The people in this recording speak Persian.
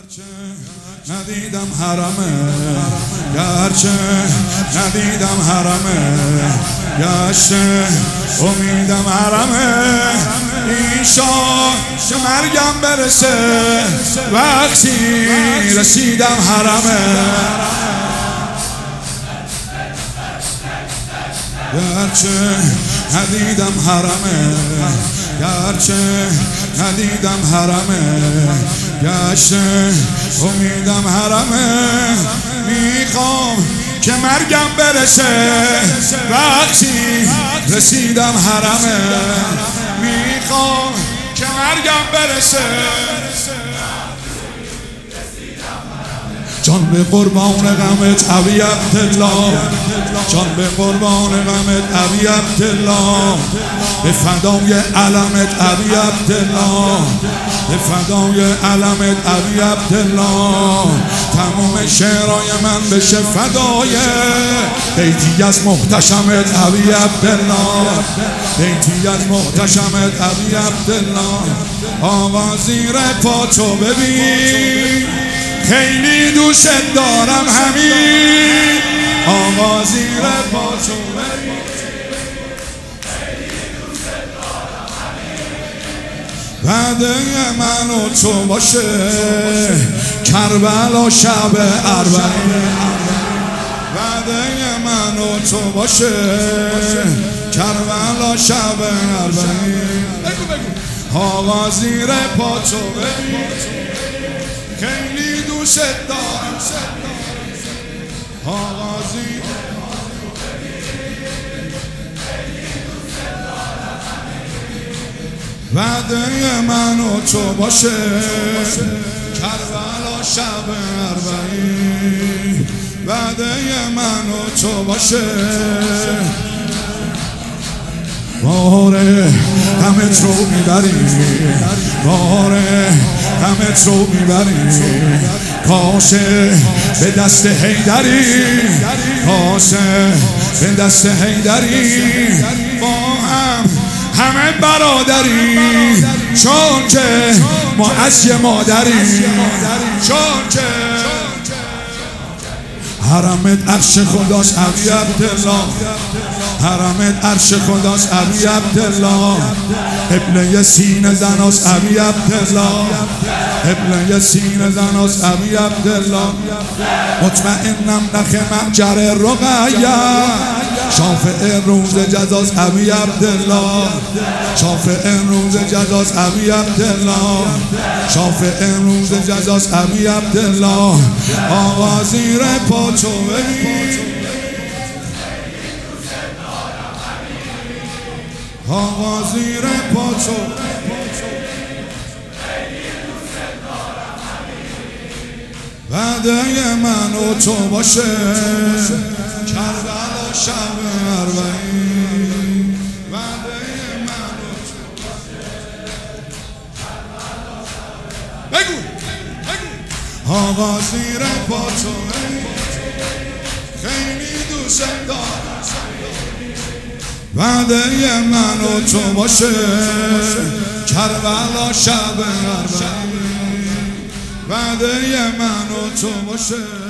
ندیدم حرمه، گرچه ندیدم حرمه، گشته امیدم حرمه. ایشان که مرگم برسه، وقتی رسیدم حرمه. گرچه ندیدم حرمه، گرچه ندیدم حرمه، گشته امیدم حرمه. میخوام که مرگم برسه، وقتی رسیدم حرمه. میخوام که مرگم برسه، جان به قربان غمت ابی عبدالله، جان به قربان غمت ابی عبدالله، به فدای علمت ابی عبدالله، به فدای علمت ابی عبدالله. تمام شعرهای من بشه فدای بیتی از محتشمت ابی عبدالله، بیتی از محتشمت ابی عبدالله. آقا زیر پا تو ببین، خیلی دوست دارم همین. آقا زیر پا تو ببین، خیلی دوست دارم همین. وعده من و تو باشه کربلا شب اربعین، وعده من و تو باشه کربلا شب اربعین. آقا زیر پا تو ببین، خیلی دوست دارم آقا زیر پا تو ببین، خیلی دوست دارم. وعده من و تو باشه کربلا شب اربعین، وعده من و تو باشه. باره همت رو میبری، باره همت رو میبری. کاسه به دست حیدری، کاسه به دست حیدری. با هم همه برادری، چون که ما از یه مادری، چون که حرمت عرش خداست ابی عبدالله، حرمت عرش خداست ابی عبدالله. قبله سینه زناست ابی عبدالله، قبله سینه زناست ابی عبدالله. مطمئنم نخ محجر رقیه، شافع روز جزاست ابی عبدالله، شافع روز جزاست ابی عبدالله، شافع روز جزاست ابی عبدالله. آقا زیر پا تو ببین، آقا زیر پا تو، وعده من و تو باشه کربلا شب اربعین، وعده من و تو باشه کربلا شب اربعین. بگو بگو آقا زیر پا تو، خیلی دوست دارم. وعده من و تو باشه کربلا شب اربعین، وعده من و تو باشه.